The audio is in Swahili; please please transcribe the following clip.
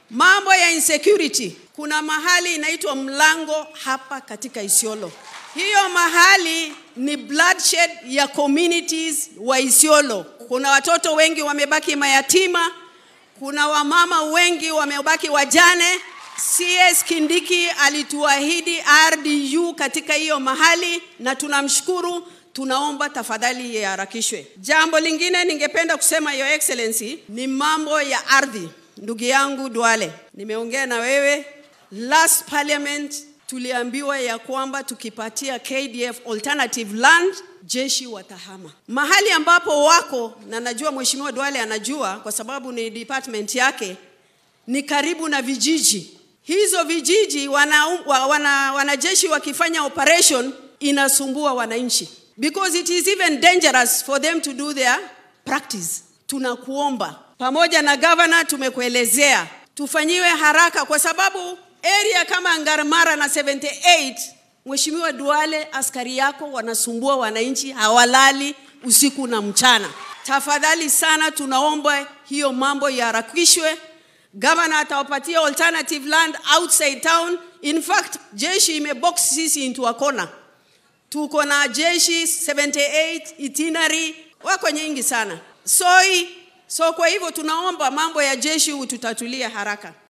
Mambo ya insecurity. Kuna mahali inaitwa Mlango hapa katika Isiolo. Hiyo mahali ni bloodshed ya communities wa Isiolo. Kuna watoto wengi wamebaki mayatima. Kuna wamama wengi wamebaki wajane. CS Kindiki alituahidi RDU katika hiyo mahali na tunamshukuru. Tunaomba tafadhali iharakishwe. Jambo lingine ningependa kusema, Your Excellency, ni mambo ya ardhi. Ndugu yangu Duale, nimeongea na wewe. Last parliament tuliambiwa ya kwamba tukipatia KDF alternative land, jeshi watahama. Mahali ambapo wako, na najua Mheshimiwa Duale anajua kwa sababu ni department yake, ni karibu na vijiji. Hizo vijiji wanajeshi wakifanya operation inasumbua wananchi. Because it is even dangerous for them to do their practice. Tunakuomba, pamoja na governor tumekuelezea, tufanyiwe haraka kwa sababu area kama Ngarmara na 78, Mheshimiwa Duale, askari yako wanasumbua wananchi, hawalali usiku na mchana. Tafadhali sana tunaomba hiyo mambo yaharakishwe. Governor atawapatia alternative land outside town. In fact, jeshi imebox sisi into a corner. Tuko na jeshi 78 itinerary wako nyingi sana. So kwa hivyo tunaomba mambo ya jeshi ututatulie haraka.